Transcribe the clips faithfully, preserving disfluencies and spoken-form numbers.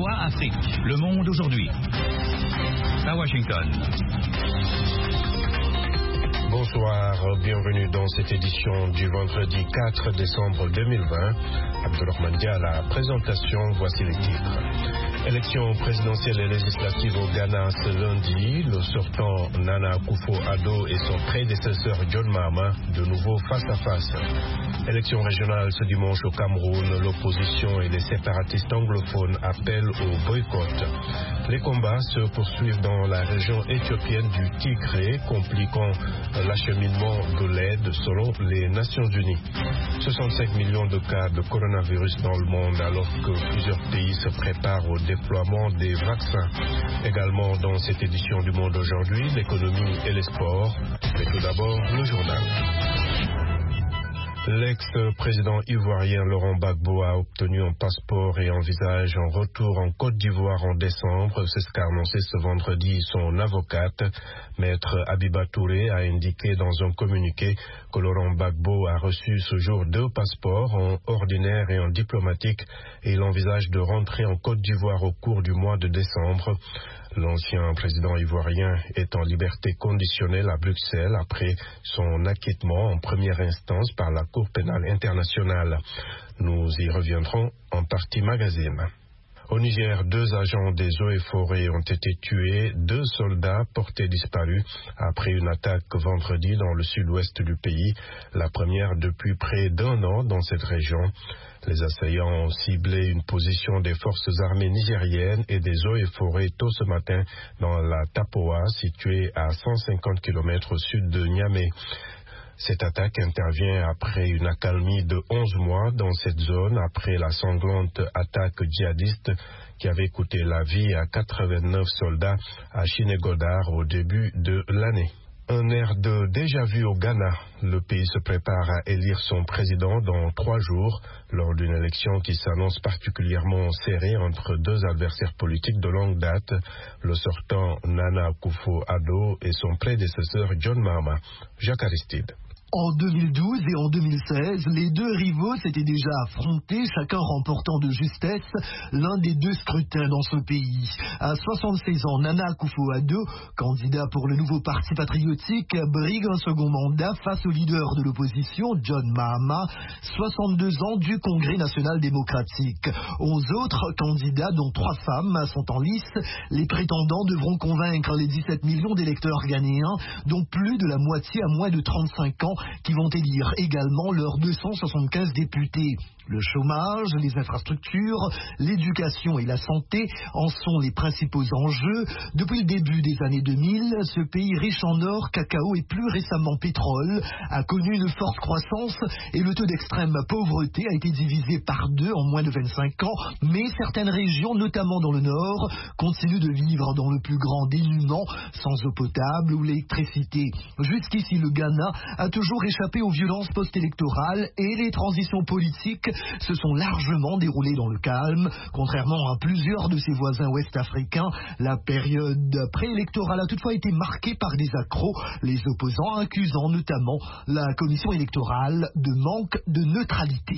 V O A Afrique, Le Monde aujourd'hui. À Washington. Bonsoir, bienvenue dans cette édition du vendredi quatre décembre deux mille vingt. Abdelrahman Dia à la présentation, voici les titres. Élection présidentielle et législative au Ghana ce lundi. Le sortant Nana Akufo-Addo et son prédécesseur John Mahama de nouveau face à face. Élection régionale ce dimanche au Cameroun. L'opposition et les séparatistes anglophones appellent au boycott. Les combats se poursuivent dans la région éthiopienne du Tigré, compliquant l'acheminement de l'aide selon les Nations Unies. soixante-cinq millions de cas de coronavirus dans le monde alors que plusieurs pays se préparent au déploiement des vaccins. Également dans cette édition du Monde aujourd'hui, l'économie et les sports. Mais tout d'abord, le journal. L'ex-président ivoirien Laurent Gbagbo a obtenu un passeport et envisage un retour en Côte d'Ivoire en décembre. C'est ce qu'a annoncé ce vendredi son avocate. Maître Abiba Touré a indiqué dans un communiqué que Laurent Gbagbo a reçu ce jour deux passeports, en ordinaire et en diplomatique, et il envisage de rentrer en Côte d'Ivoire au cours du mois de décembre. L'ancien président ivoirien est en liberté conditionnelle à Bruxelles après son acquittement en première instance par la Cour pénale internationale. Nous y reviendrons en partie magazine. Au Niger, deux agents des eaux et forêts ont été tués, deux soldats portés disparus après une attaque vendredi dans le sud-ouest du pays, la première depuis près d'un an dans cette région. Les assaillants ont ciblé une position des forces armées nigériennes et des eaux et forêts tôt ce matin dans la Tapoa, située à cent cinquante kilomètres au sud de Niamey. Cette attaque intervient après une accalmie de onze mois dans cette zone, après la sanglante attaque djihadiste qui avait coûté la vie à quatre-vingt-neuf soldats à Chinegodar au début de l'année. Un air de déjà-vu au Ghana. Le pays se prépare à élire son président dans trois jours, lors d'une élection qui s'annonce particulièrement serrée entre deux adversaires politiques de longue date, le sortant Nana Akufo-Addo et son prédécesseur John Mahama. Jacques Aristide. En deux mille douze et en deux mille seize, les deux rivaux s'étaient déjà affrontés, chacun remportant de justesse l'un des deux scrutins dans ce pays. À soixante-seize ans, Nana Akufo-Addo, candidat pour le nouveau parti patriotique, brigue un second mandat face au leader de l'opposition, John Mahama, soixante-deux ans du Congrès national démocratique. Onze autres candidats, dont trois femmes, sont en lice. Les prétendants devront convaincre les dix-sept millions d'électeurs ghanéens, dont plus de la moitié à moins de trente-cinq ans, qui vont élire également leurs deux cent soixante-quinze députés. Le chômage, les infrastructures, l'éducation et la santé en sont les principaux enjeux. Depuis le début des années deux mille, ce pays riche en or, cacao et plus récemment pétrole a connu une forte croissance et le taux d'extrême pauvreté a été divisé par deux en moins de vingt-cinq ans. Mais certaines régions, notamment dans le nord, continuent de vivre dans le plus grand dénuement, sans eau potable ou l'électricité. Jusqu'ici, le Ghana a toujours échappé aux violences post-électorales et les transitions politiques se sont largement déroulées dans le calme. Contrairement à plusieurs de ses voisins ouest-africains, la période préélectorale a toutefois été marquée par des accros, les opposants accusant notamment la commission électorale de manque de neutralité.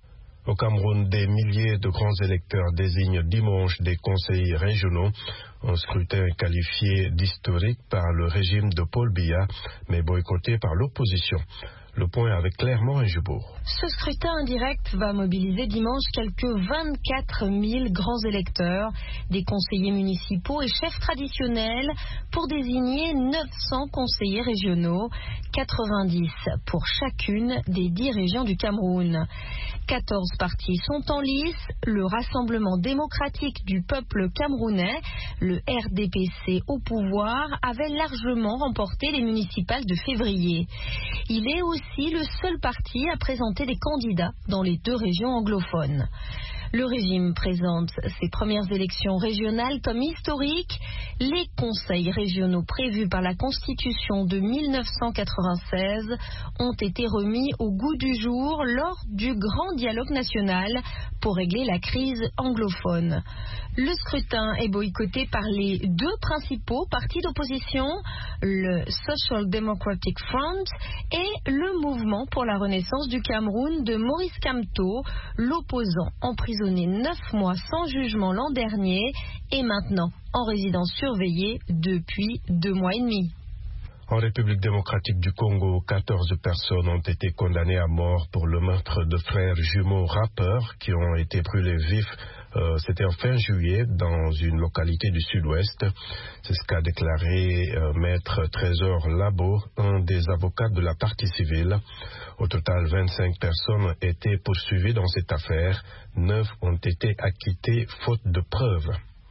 Au Cameroun, des milliers de grands électeurs désignent dimanche des conseillers régionaux, un scrutin qualifié d'historique par le régime de Paul Biya, mais boycotté par l'opposition. Le point avec Claire Morin-Jubour. Ce scrutin indirect va mobiliser dimanche quelques vingt-quatre mille grands électeurs, des conseillers municipaux et chefs traditionnels pour désigner neuf cents conseillers régionaux, quatre-vingt-dix pour chacune des dix régions du Cameroun. quatorze partis sont en lice. Le Rassemblement démocratique du peuple camerounais, le R D P C au pouvoir, avait largement remporté les municipales de février. Il est aussi le seul parti à présenter des candidats dans les deux régions anglophones. Le régime présente ses premières élections régionales comme historiques. Les conseils régionaux prévus par la Constitution de mille neuf cent quatre-vingt-seize ont été remis au goût du jour lors du grand dialogue national pour régler la crise anglophone. Le scrutin est boycotté par les deux principaux partis d'opposition, le Social Democratic Front et le Mouvement pour la Renaissance du Cameroun de Maurice Kamto, l'opposant emprisonné emprisonné neuf mois sans jugement l'an dernier et maintenant en résidence surveillée depuis deux mois et demi. En République démocratique du Congo, quatorze personnes ont été condamnées à mort pour le meurtre de frères jumeaux rappeurs qui ont été brûlés vifs. Euh, C'était en fin juillet dans une localité du sud-ouest. C'est ce qu'a déclaré euh, maître Trésor Labo, un des avocats de la partie civile. Au total, vingt-cinq personnes étaient poursuivies dans cette affaire. Neuf ont été acquittées faute de preuves.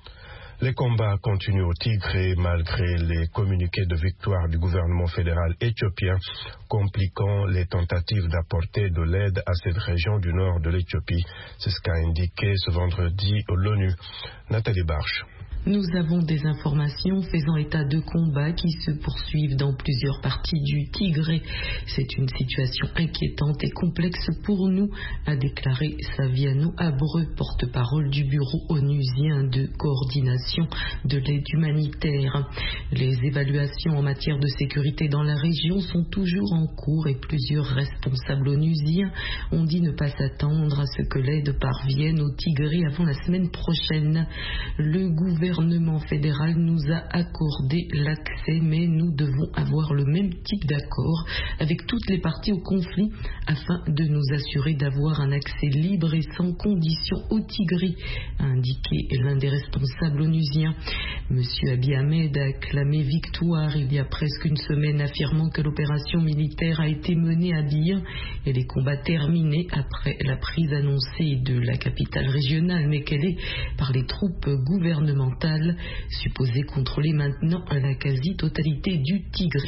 Les combats continuent au Tigré malgré les communiqués de victoire du gouvernement fédéral éthiopien, compliquant les tentatives d'apporter de l'aide à cette région du nord de l'Éthiopie. C'est ce qu'a indiqué ce vendredi l'ONU. Nathalie Barche. Nous avons des informations faisant état de combats qui se poursuivent dans plusieurs parties du Tigré. C'est une situation inquiétante et complexe pour nous, a déclaré Saviano Abreu, porte-parole du bureau onusien de coordination de l'aide humanitaire. Les évaluations en matière de sécurité dans la région sont toujours en cours et plusieurs responsables onusiens ont dit ne pas s'attendre à ce que l'aide parvienne au Tigré avant la semaine prochaine. Le gouvernement Le gouvernement fédéral nous a accordé l'accès, mais nous devons avoir le même type d'accord avec toutes les parties au conflit afin de nous assurer d'avoir un accès libre et sans condition au Tigré, a indiqué l'un des responsables onusiens. Monsieur Abiy Ahmed a acclamé victoire il y a presque une semaine, affirmant que l'opération militaire a été menée à bien et les combats terminés après la prise annoncée de la capitale régionale, mais qu'elle est par les troupes gouvernementales supposée contrôler maintenant la quasi-totalité du Tigré.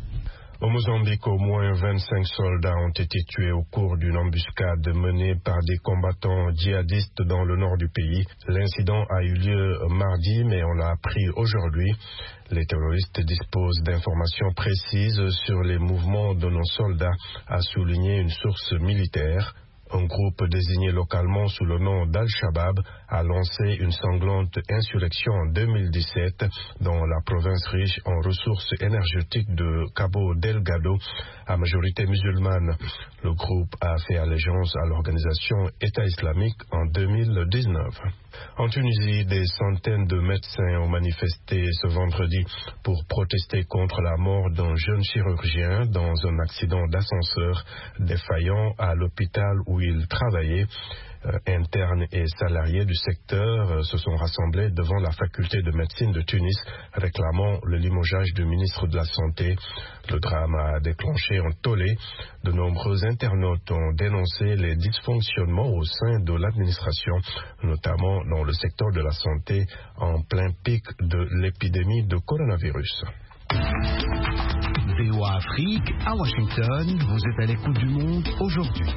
Au Mozambique, au moins vingt-cinq soldats ont été tués au cours d'une embuscade menée par des combattants djihadistes dans le nord du pays. L'incident a eu lieu mardi, mais on l'a appris aujourd'hui. Les terroristes disposent d'informations précises sur les mouvements de nos soldats, a souligné une source militaire. Un groupe désigné localement sous le nom d'Al-Shabaab a lancé une sanglante insurrection en deux mille dix-sept dans la province riche en ressources énergétiques de Cabo Delgado, à majorité musulmane. Le groupe a fait allégeance à l'organisation État islamique en deux mille dix-neuf. En Tunisie, des centaines de médecins ont manifesté ce vendredi pour protester contre la mort d'un jeune chirurgien dans un accident d'ascenseur défaillant à l'hôpital où il travaillait. Euh, internes et salariés du secteur euh, se sont rassemblés devant la faculté de médecine de Tunis, réclamant le limogeage du ministre de la Santé. Le drame a déclenché un tollé. De nombreux internautes ont dénoncé les dysfonctionnements au sein de l'administration, notamment dans le secteur de la santé, en plein pic de l'épidémie de coronavirus. V O A Afrique, à Washington, vous êtes à l'écoute du monde aujourd'hui.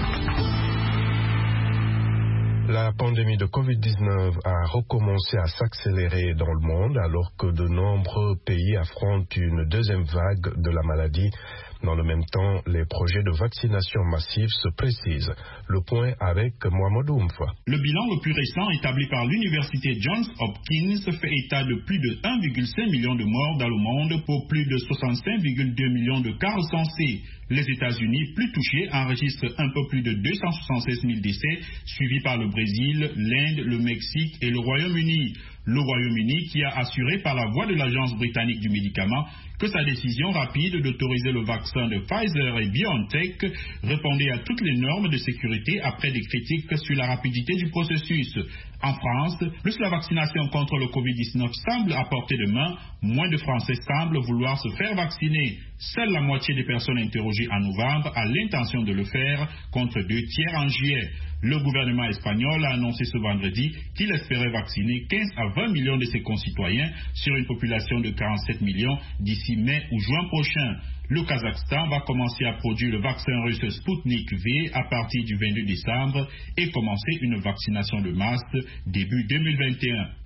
La pandémie de covid dix-neuf a recommencé à s'accélérer dans le monde alors que de nombreux pays affrontent une deuxième vague de la maladie. Dans le même temps, les projets de vaccination massive se précisent. Le point avec Mohamed Oumfa. Le bilan le plus récent établi par l'université Johns Hopkins fait état de plus de un virgule cinq million de morts dans le monde pour plus de soixante-cinq virgule deux millions de cas recensés. Les États-Unis, plus touchés, enregistrent un peu plus de deux cent soixante-seize mille décès, suivis par le Brésil, l'Inde, le Mexique et le Royaume-Uni. Le Royaume-Uni qui a assuré par la voix de l'Agence britannique du médicament que sa décision rapide d'autoriser le vaccin de Pfizer et BioNTech répondait à toutes les normes de sécurité après des critiques sur la rapidité du processus. En France, plus la vaccination contre le covid dix-neuf semble à portée de main, moins de Français semblent vouloir se faire vacciner. Seule la moitié des personnes interrogées en novembre a l'intention de le faire, contre deux tiers en juillet. Le gouvernement espagnol a annoncé ce vendredi qu'il espérait vacciner quinze à vingt millions de ses concitoyens sur une population de quarante-sept millions d'ici mai ou juin prochain. Le Kazakhstan va commencer à produire le vaccin russe Sputnik V à partir du vingt-deux décembre et commencer une vaccination de masse début deux mille vingt et un.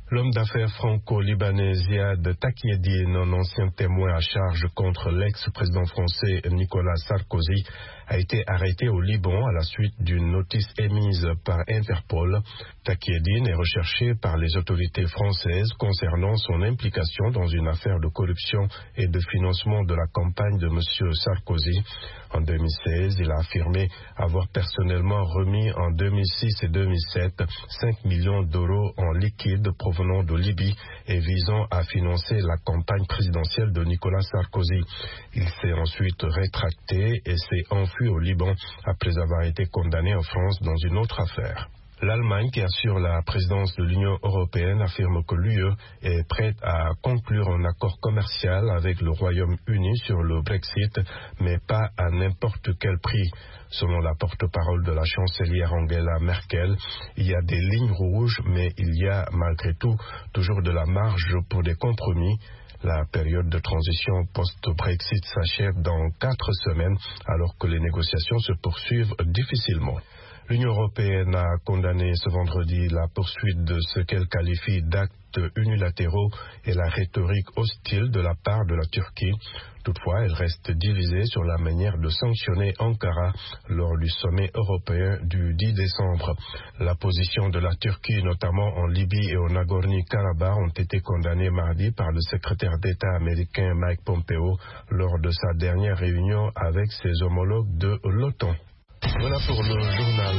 L'homme d'affaires franco-libanais Ziad Takieddine, un ancien témoin à charge contre l'ex-président français Nicolas Sarkozy, a été arrêté au Liban à la suite d'une notice émise par Interpol. Takieddine est recherché par les autorités françaises concernant son implication dans une affaire de corruption et de financement de la campagne de M. Sarkozy. En deux mille seize, il a affirmé avoir personnellement remis en deux mille six et deux mille sept cinq millions d'euros en liquide provenant de Libye et visant à financer la campagne présidentielle de Nicolas Sarkozy. Il s'est ensuite rétracté et s'est enfui au Liban après avoir été condamné en France dans une autre affaire. L'Allemagne, qui assure la présidence de l'Union européenne, affirme que l'U E est prête à conclure un accord commercial avec le Royaume-Uni sur le Brexit, mais pas à n'importe quel prix. Selon la porte-parole de la chancelière Angela Merkel, il y a des lignes rouges, mais il y a malgré tout toujours de la marge pour des compromis. La période de transition post-Brexit s'achève dans quatre semaines, alors que les négociations se poursuivent difficilement. L'Union européenne a condamné ce vendredi la poursuite de ce qu'elle qualifie d'actes unilatéraux et la rhétorique hostile de la part de la Turquie. Toutefois, elle reste divisée sur la manière de sanctionner Ankara lors du sommet européen du dix décembre. La position de la Turquie, notamment en Libye et au Nagorno-Karabakh, ont été condamnées mardi par le secrétaire d'État américain Mike Pompeo lors de sa dernière réunion avec ses homologues de l'OTAN. Voilà pour le journal.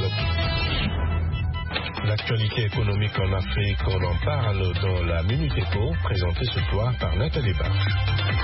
L'actualité économique en Afrique, on en parle dans la Minute Éco, présentée ce soir par Nathalie Barche.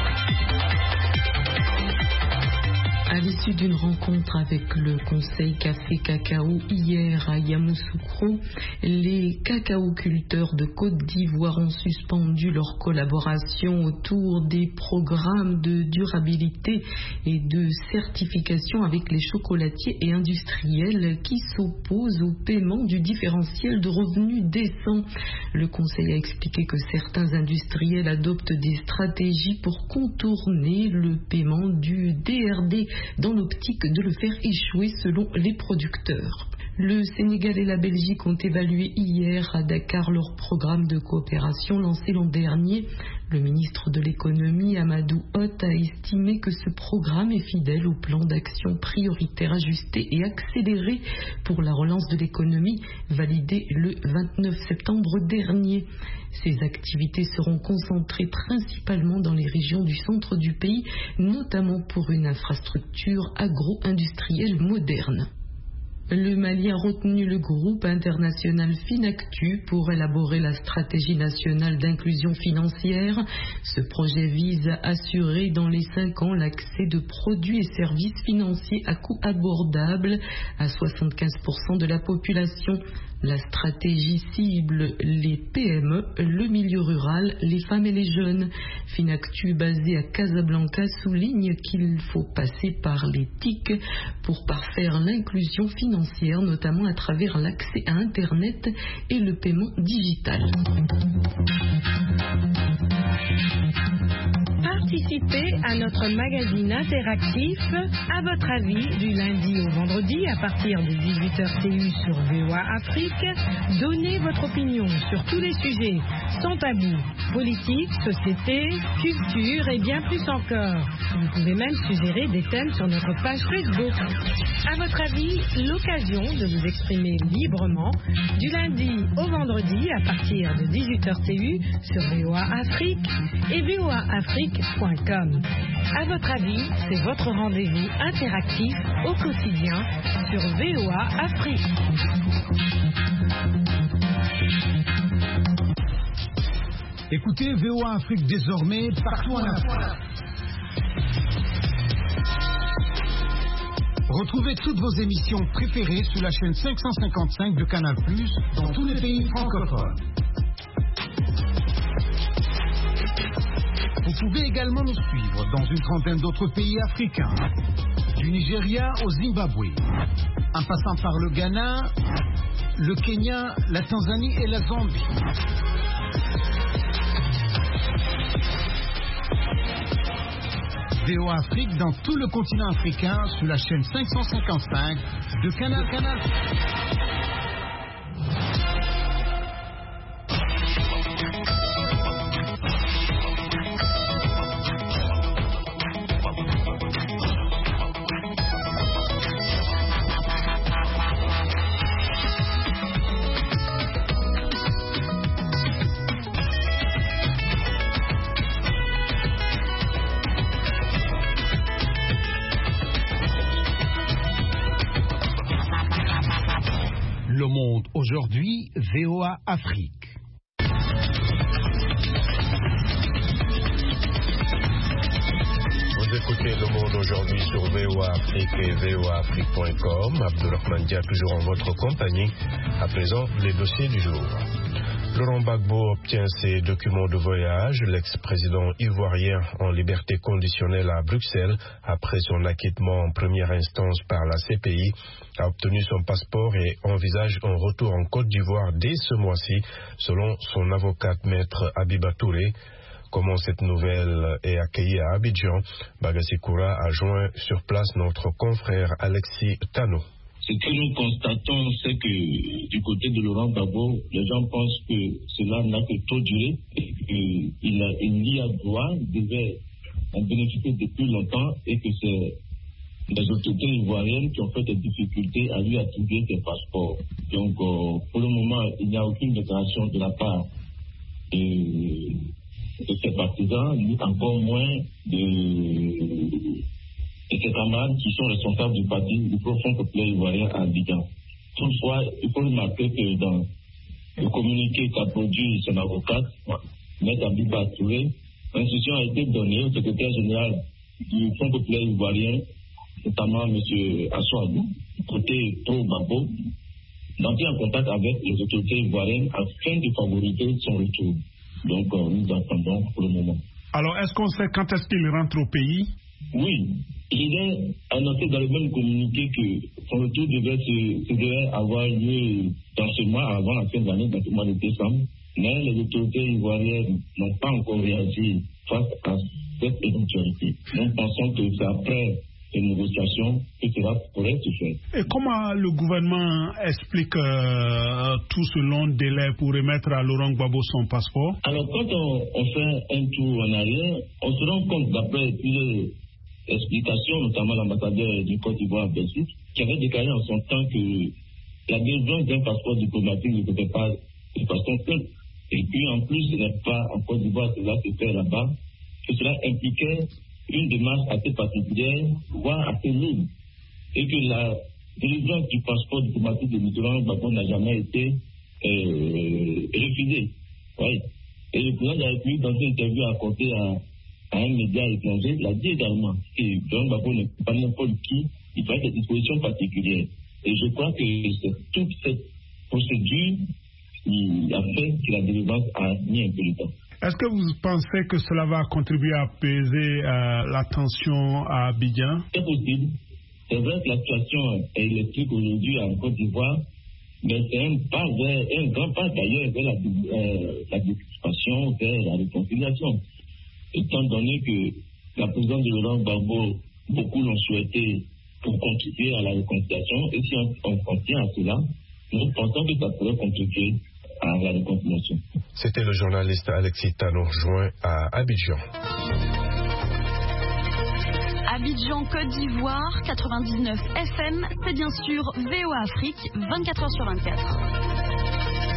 À l'issue d'une rencontre avec le Conseil Café Cacao hier à Yamoussoukro, les cacaoculteurs de Côte d'Ivoire ont suspendu leur collaboration autour des programmes de durabilité et de certification avec les chocolatiers et industriels qui s'opposent au paiement du différentiel de revenus décent. Le Conseil a expliqué que certains industriels adoptent des stratégies pour contourner le paiement du D R D dans l'optique de le faire échouer selon les producteurs. Le Sénégal et la Belgique ont évalué hier à Dakar leur programme de coopération lancé l'an dernier. Le ministre de l'économie, Amadou Hott, a estimé que ce programme est fidèle au plan d'action prioritaire ajusté et accéléré pour la relance de l'économie, validé le vingt-neuf septembre dernier. Ces activités seront concentrées principalement dans les régions du centre du pays, notamment pour une infrastructure agro-industrielle moderne. Le Mali a retenu le groupe international Finactu pour élaborer la stratégie nationale d'inclusion financière. Ce projet vise à assurer dans les cinq ans l'accès de produits et services financiers à coût abordable à soixante-quinze pour cent de la population. La stratégie cible les P M E, le milieu rural, les femmes et les jeunes. Finactu, basé à Casablanca, souligne qu'il faut passer par les T I C pour parfaire l'inclusion financière, notamment à travers l'accès à Internet et le paiement digital. Participez à notre magazine interactif À votre avis du lundi au vendredi à partir de dix-huit heures T U sur V O A Afrique. Donnez votre opinion sur tous les sujets sans tabou, politique, société, culture et bien plus encore. Vous pouvez même suggérer des thèmes sur notre page Facebook. À votre avis, l'occasion de vous exprimer librement du lundi au vendredi à partir de dix-huit heures T U sur V O A Afrique et V O A Afrique point com. À votre avis, c'est votre rendez-vous interactif au quotidien sur V O A Afrique. Écoutez V O A Afrique désormais partout en Afrique. Retrouvez toutes vos émissions préférées sur la chaîne cinq cent cinquante-cinq de Canal plus, dans tous les pays francophones. Vous pouvez également nous suivre dans une trentaine d'autres pays africains, du Nigeria au Zimbabwe, en passant par le Ghana, le Kenya, la Tanzanie et la Zambie. V O A Afrique dans tout le continent africain sur la chaîne cinq cent cinquante-cinq de Canal Canal. Monde aujourd'hui, V O A Afrique. Vous écoutez Le Monde aujourd'hui sur V O A Afrique et V O A Afrique point com. Abdourahmane Dia toujours en votre compagnie. À présent, les dossiers du jour. Laurent Gbagbo obtient ses documents de voyage. L'ex-président ivoirien en liberté conditionnelle à Bruxelles, après son acquittement en première instance par la C P I, a obtenu son passeport et envisage un retour en Côte d'Ivoire dès ce mois-ci, selon son avocate maître Abiba Touré. Comment cette nouvelle est accueillie à Abidjan, Bagassi Koura a joint sur place notre confrère Alexis Tano. Ce que nous constatons, c'est que du côté de Laurent Gbagbo, les gens pensent que cela n'a que trop duré et qu'il a, il y a droit, devait en bénéficier depuis longtemps et que c'est les autorités ivoiriennes qui ont fait des difficultés à lui attribuer ses passeports. Donc, euh, pour le moment, il n'y a aucune déclaration de la part de, de ses partisans, ni encore moins de... et ses camarades qui sont responsables du parti du Front populaire ivoirien à Abidjan. Toutefois, il faut remarquer que dans le communiqué qu'a produit son avocate, M. Abiba Touré, l'instruction a été donnée au secrétaire général du Front populaire ivoirien, notamment M. Assouadou, côté pro-Gbagbo, d'entrer en contact avec les autorités ivoiriennes afin de favoriser son retour. Donc, euh, nous attendons pour le moment. Alors, est-ce qu'on sait quand est-ce qu'il rentre au pays? Oui. Il est annoncé dans le même communiqué que son retour devait, se, devait avoir lieu dans ce mois, avant la fin de l'année, dans ce mois de décembre. Mais les autorités ivoiriennes n'ont pas encore réagi face à cette éventualité. Nous pensons que c'est après ces négociations que cela pourrait se faire. Et comment le gouvernement explique euh, tout ce long délai pour remettre à Laurent Gbagbo son passeport? Alors, quand on, on fait un tour en arrière, on se rend compte, d'après plusieurs explications, notamment l'ambassadeur du Côte d'Ivoire à Belgique, qui avait déclaré en son temps que la délivrance d'un passeport diplomatique ne était pas de façon simple. Et puis en plus, ce n'est pas en Côte d'Ivoire que cela se fait là-bas, que cela impliquait une démarche assez particulière, voire assez lourde, et que la délivrance du passeport diplomatique de M. Laurent Gbagbo n'a jamais été euh, refusée. Oui. Et le président de la République, dans une interview accordée à à un média étranger, l'a dit également que Laurent Gbagbo n'est pas n'importe qui, il faut des dispositions particulières. Et je crois que c'est toute cette procédure qui a fait que la délivrance a mis un peu de temps. Est-ce que vous pensez que cela va contribuer à apaiser euh, la tension à Abidjan? C'est possible. C'est vrai que la situation est électrique aujourd'hui en Côte d'Ivoire, mais c'est un pas vers, un grand pas d'ailleurs vers la, euh, la discussion, vers la réconciliation. Étant donné que la présidence de Laurent Gbagbo, beaucoup l'ont souhaité pour contribuer à la réconciliation, et si on, on, on tient à cela, nous pensons que ça pourrait contribuer à la réconciliation. C'était le journaliste Alexis Tano, joint à Abidjan. Abidjan, Côte d'Ivoire, quatre-vingt-dix-neuf F M, c'est bien sûr V O A Afrique, vingt-quatre heures sur vingt-quatre.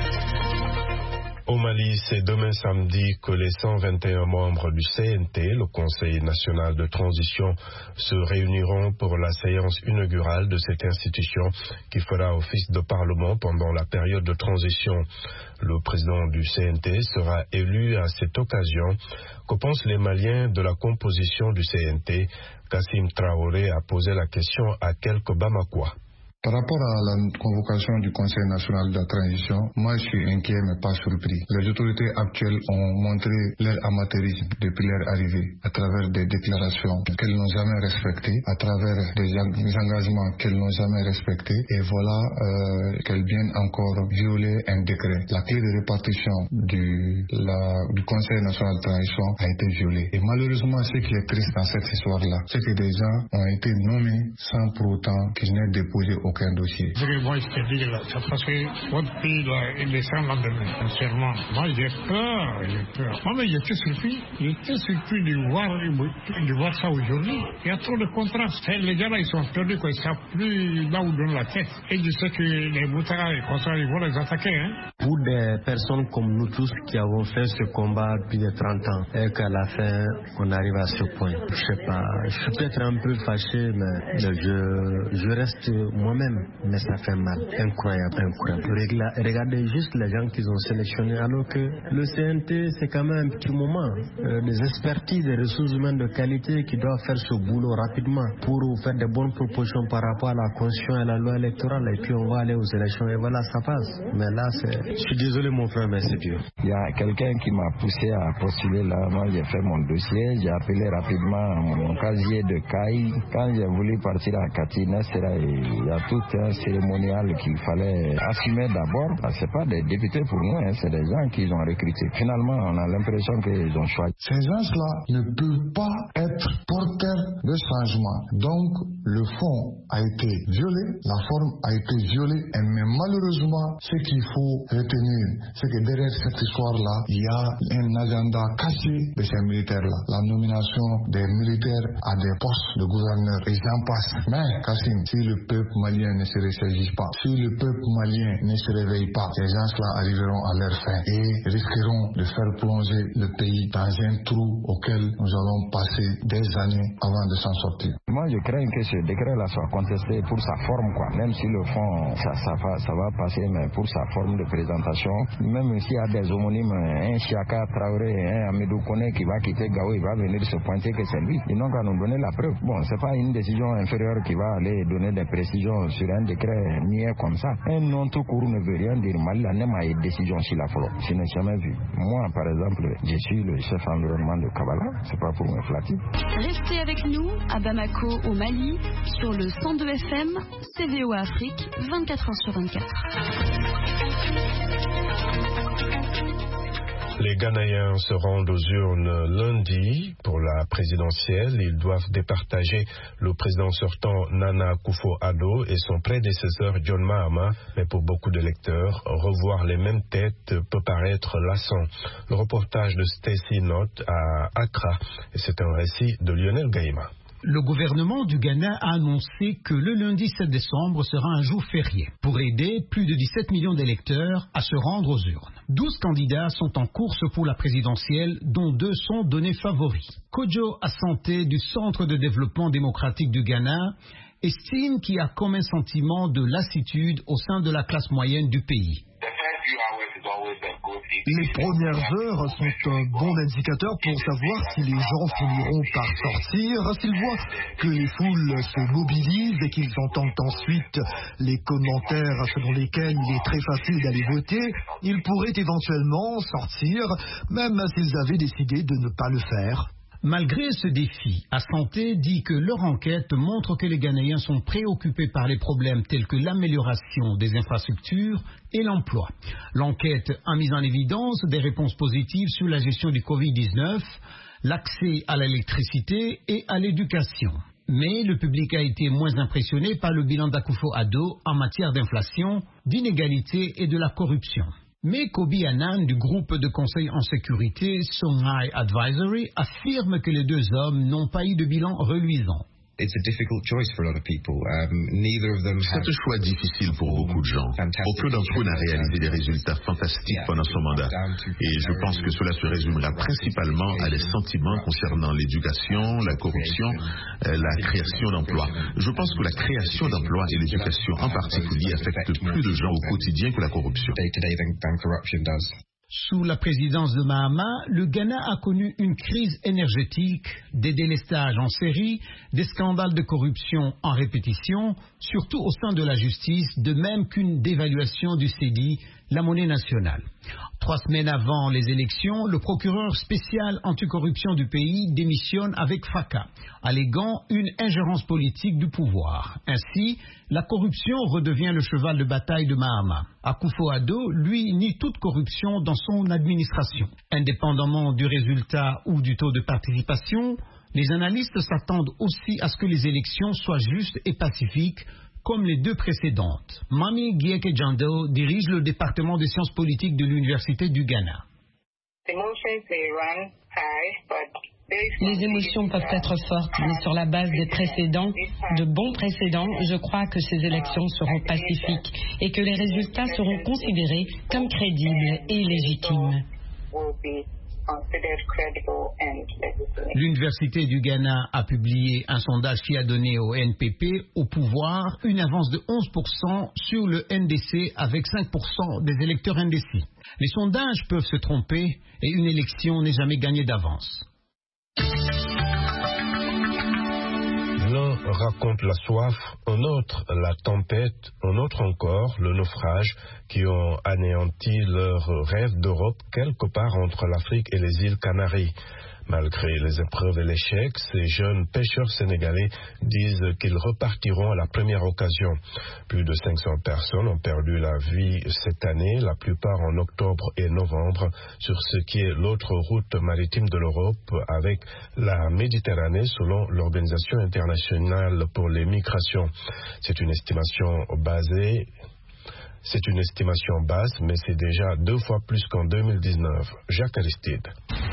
Au Mali, c'est demain samedi que les cent vingt et un membres du C N T, le Conseil national de transition, se réuniront pour la séance inaugurale de cette institution qui fera office de parlement pendant la période de transition. Le président du C N T sera élu à cette occasion. Que pensent les Maliens de la composition du C N T? Kassim Traoré a posé la question à quelques Bamakois. Par rapport à la convocation du Conseil national de la transition, moi je suis inquiet mais pas surpris. Les autorités actuelles ont montré leur amateurisme depuis leur arrivée à travers des déclarations qu'elles n'ont jamais respectées, à travers des engagements qu'elles n'ont jamais respectés, et voilà euh, qu'elles viennent encore violer un décret. La clé de répartition du, la, du Conseil national de transition a été violée. Et malheureusement, ce qui est triste dans cette histoire-là, c'est que des gens ont été nommés sans pour autant qu'ils n'aient déposé aucun dossier. Ce que moi je te dis là, c'est parce que votre pays là, il est sans lendemain, sincèrement. Moi j'ai peur, j'ai peur. Moi mais j'étais surpris, j'étais surpris de voir, de voir ça aujourd'hui. Il y a trop de contrastes. Les gars là ils sont perdus, quoi. Ils ne savent plus là où donner la tête. Et je sais que les Boutara et Consort, ils vont les attaquer. Hein. Pour des personnes comme nous tous qui avons fait ce combat depuis de trente ans et qu'à la fin on arrive à ce point, je sais pas, je suis peut-être un peu fâché, mais je, je reste moi même, mais ça fait mal. Incroyable, incroyable. Regardez juste les gens qu'ils ont sélectionnés, alors que le C N T, c'est quand même un petit moment. Euh, des expertises, des ressources humaines de qualité qui doivent faire ce boulot rapidement pour faire de bonnes propositions par rapport à la constitution et à la loi électorale. Et puis on va aller aux élections et voilà, ça passe. Mais là, c'est... je suis désolé mon frère, mais c'est dur. Il y a quelqu'un qui m'a poussé à postuler là. Moi, j'ai fait mon dossier, j'ai appelé rapidement mon casier de caille. Quand j'ai voulu partir à Katina, il y a tout un cérémonial qu'il fallait assumer d'abord. C'est pas des députés pour nous, hein, c'est des gens qu'ils ont recrutés. Finalement, on a l'impression qu'ils ont choisi. Ces gens-là ne peuvent pas être porteurs de changement. Donc, le fond a été violé, la forme a été violée, mais malheureusement, ce qu'il faut retenir, c'est que derrière cette histoire-là, il y a un agenda caché de ces militaires-là. La nomination des militaires à des postes de gouverneurs, et j'en passe. Mais, Kassim, si le peuple malien ne se ressaisisse pas, si le peuple malien ne se réveille pas, ces gens-là arriveront à leur fin et risqueront de faire plonger le pays dans un trou auquel nous allons passer des années avant de s'en sortir. Moi, je crains que ce décret-là soit contesté pour sa forme, quoi. Même si le fond, ça, ça, va, ça va passer, mais pour sa forme de présentation, même s'il y a des homonymes, un Chiaka Traoré, un Amidou Kone qui va quitter Gao, il va venir se pointer que c'est lui. Ils n'ont qu'à nous donner la preuve. Bon, c'est pas une décision inférieure qui va aller donner des précisions sur un décret niais comme ça. Un nom tout court ne veut rien dire. Mali n'a même pas une décision sur la flore. Je n'ai jamais vu. Moi, par exemple, je suis le chef environnement de Kabbalah. C'est pas pour me flatter. Restez avec nous à Bamako, au Mali, sur le cent deux F M, C V O A Afrique, vingt-quatre heures sur vingt-quatre. Les Ghanéens se rendent aux urnes lundi pour la présidentielle. Ils doivent départager le président sortant Nana Akufo-Addo et son prédécesseur John Mahama. Mais pour beaucoup d'électeurs, revoir les mêmes têtes peut paraître lassant. Le reportage de Stacy Knott à Accra, et c'est un récit de Lionel Gaïma. Le gouvernement du Ghana a annoncé que le lundi sept décembre sera un jour férié pour aider plus de dix-sept millions d'électeurs à se rendre aux urnes. douze candidats sont en course pour la présidentielle, dont deux sont donnés favoris. Kojo Asante du Centre de développement démocratique du Ghana estime qu'il y a comme un sentiment de lassitude au sein de la classe moyenne du pays. Les premières heures sont un bon indicateur pour savoir si les gens finiront par sortir, s'ils voient que les foules se mobilisent et qu'ils entendent ensuite les commentaires selon lesquels il est très facile d'aller voter, ils pourraient éventuellement sortir, même s'ils avaient décidé de ne pas le faire. Malgré ce défi, Asante dit que leur enquête montre que les Ghanéens sont préoccupés par les problèmes tels que l'amélioration des infrastructures et l'emploi. L'enquête a mis en évidence des réponses positives sur la gestion du covid dix-neuf, l'accès à l'électricité et à l'éducation. Mais le public a été moins impressionné par le bilan d'Akufo-Addo en matière d'inflation, d'inégalité et de la corruption. Mais Kobi Annan du groupe de conseil en sécurité Songhai Advisory affirme que les deux hommes n'ont pas eu de bilan reluisant. C'est un choix difficile pour beaucoup de gens. Aucun d'entre eux n'a réalisé des résultats fantastiques pendant son mandat. Et je pense que cela se résumera principalement à des sentiments concernant l'éducation, la corruption, la création d'emplois. Je pense que la création d'emplois et l'éducation en particulier affectent plus de gens au quotidien que la corruption. Sous la présidence de Mahama, le Ghana a connu une crise énergétique, des délestages en série, des scandales de corruption en répétition, surtout au sein de la justice, de même qu'une dévaluation du cédi, la monnaie nationale. Trois semaines avant les élections, le procureur spécial anticorruption du pays démissionne avec fracas, alléguant une ingérence politique du pouvoir. Ainsi, la corruption redevient le cheval de bataille de Mahama. Akufo-Addo, lui, nie toute corruption dans son administration. Indépendamment du résultat ou du taux de participation, les analystes s'attendent aussi à ce que les élections soient justes et pacifiques, comme les deux précédentes. Mami Gieke-Jando dirige le département des sciences politiques de l'Université du Ghana. Les émotions peuvent être fortes, mais sur la base des précédents, de bons précédents, je crois que ces élections seront pacifiques et que les résultats seront considérés comme crédibles et légitimes. L'Université du Ghana a publié un sondage qui a donné au N P P au pouvoir une avance de onze pour cent sur le N D C avec cinq pour cent des électeurs indécis. Les sondages peuvent se tromper et une élection n'est jamais gagnée d'avance. L'un raconte la soif, un autre la tempête, un autre encore le naufrage qui ont anéanti leur rêve d'Europe quelque part entre l'Afrique et les îles Canaries. Malgré les épreuves et l'échec, ces jeunes pêcheurs sénégalais disent qu'ils repartiront à la première occasion. Plus de cinq cents personnes ont perdu la vie cette année, la plupart en octobre et novembre, sur ce qui est l'autre route maritime de l'Europe avec la Méditerranée selon l'Organisation internationale pour les migrations. C'est une estimation basée C'est une estimation basse, mais c'est déjà deux fois plus qu'en deux mille dix-neuf. Jacques Aristide.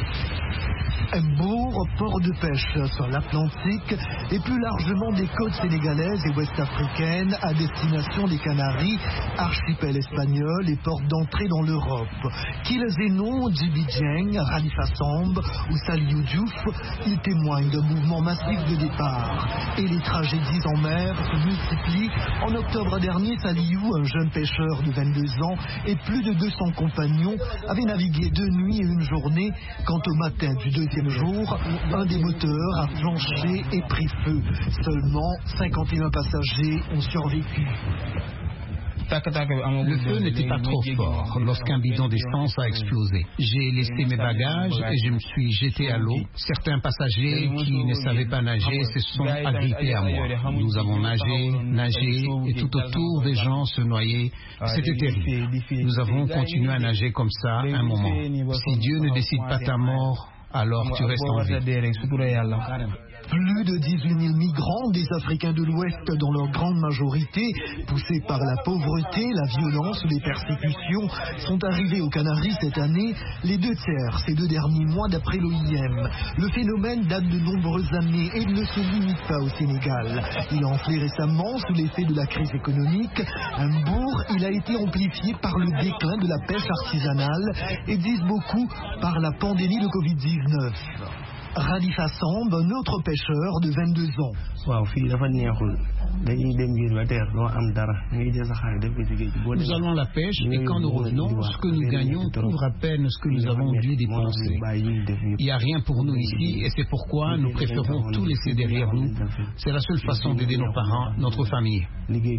Mbour, port de pêche sur l'Atlantique et plus largement des côtes sénégalaises et ouest-africaines à destination des Canaries, archipel espagnol et porte d'entrée dans l'Europe. Qu'ils aient nom Djibi Dieng, Khalifa Samb ou Saliou Diouf, ils témoignent d'un mouvement massif de départ. Et les tragédies en mer se multiplient. En octobre dernier, Saliou, un jeune pêcheur de vingt-deux ans et plus de deux cents compagnons, avait navigué deux nuits et une journée quand au matin du deuxième jour, un des moteurs a flanché et pris feu. Seulement cinquante et un passagers ont survécu. Le feu n'était pas trop fort lorsqu'un bidon d'essence a explosé. J'ai laissé mes bagages et je me suis jeté à l'eau. Certains passagers qui ne savaient pas nager se sont agrippés à moi. Nous avons nagé, nagé et tout autour des gens se noyaient. C'était terrible. Nous avons continué à nager comme ça un moment. Si Dieu ne décide pas ta mort, alors tu restes en vie. Plus de dix-huit mille migrants, des Africains de l'Ouest dans leur grande majorité, poussés par la pauvreté, la violence, les persécutions, sont arrivés aux Canaries cette année, les deux tiers ces deux derniers mois d'après l'O I M. Le phénomène date de nombreuses années et ne se limite pas au Sénégal. Il a enflé récemment sous l'effet de la crise économique. À Mbour, il a été amplifié par le déclin de la pêche artisanale et, disent beaucoup, par la pandémie de covid dix-neuf. Khalifa Samb, un autre pêcheur de vingt-deux ans. Nous allons à la pêche et quand nous revenons, ce que nous gagnons couvre à peine ce que nous avons dû dépenser. Il n'y a rien pour nous ici et c'est pourquoi nous préférons tout laisser derrière nous. C'est la seule façon d'aider nos parents, notre famille.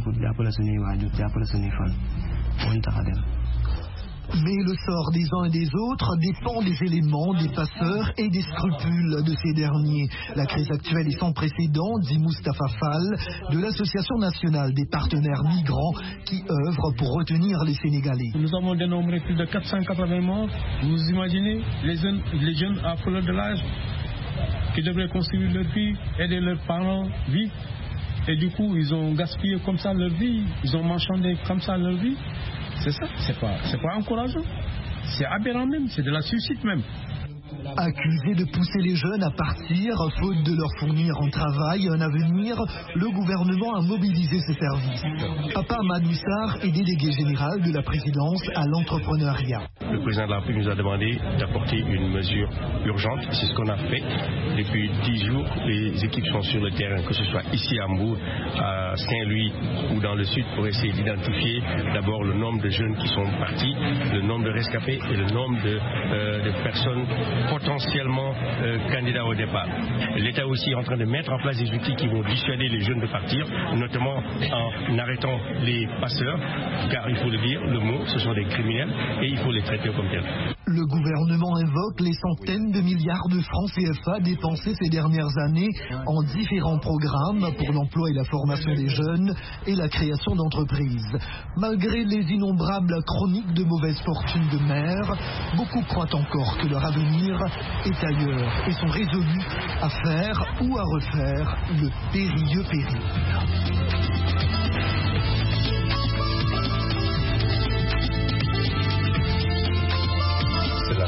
Mais le sort des uns et des autres dépend des éléments, des passeurs et des scrupules de ces derniers. La crise actuelle est sans précédent, dit Moustapha Fall, de l'Association nationale des partenaires migrants qui œuvre pour retenir les Sénégalais. Nous avons dénombré plus de quatre cent quatre-vingts morts. Vous imaginez les jeunes, les jeunes à fleur de l'âge qui devraient construire leur vie, aider leurs parents vite. Et du coup, ils ont gaspillé comme ça leur vie, ils ont marchandé comme ça leur vie. C'est ça, c'est pas, c'est pas encourageant. C'est aberrant même, c'est de la suicide même. Accusé de pousser les jeunes à partir, faute de leur fournir un travail et un avenir, le gouvernement a mobilisé ses services. Papa Madoussar est délégué général de la présidence à l'entrepreneuriat. Le président de la République nous a demandé d'apporter une mesure urgente. C'est ce qu'on a fait. Depuis dix jours, les équipes sont sur le terrain, que ce soit ici à Mbour, à Saint-Louis ou dans le sud, pour essayer d'identifier d'abord le nombre de jeunes qui sont partis, le nombre de rescapés et le nombre de, euh, de personnes potentiellement euh, candidats au départ. L'État aussi est en train de mettre en place des outils qui vont dissuader les jeunes de partir, notamment en arrêtant les passeurs, car il faut le dire, le mot, ce sont des criminels et il faut les traiter comme tels. Le gouvernement invoque les centaines de milliards de francs C F A dépensés ces dernières années en différents programmes pour l'emploi et la formation des jeunes et la création d'entreprises. Malgré les innombrables chroniques de mauvaise fortune de mer, beaucoup croient encore que leur avenir est ailleurs et sont résolus à faire ou à refaire le périlleux périple.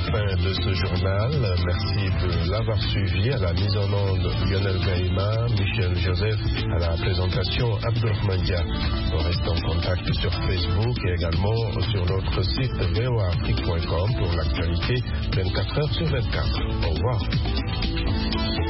fin de ce journal. Merci de l'avoir suivi. À la mise en onde, Lionel Gaïma, Michel Joseph, à la présentation, Abdourahmane Dia. On reste en contact sur Facebook et également sur notre site v o a afrique point com pour l'actualité vingt-quatre heures sur vingt-quatre. Au revoir.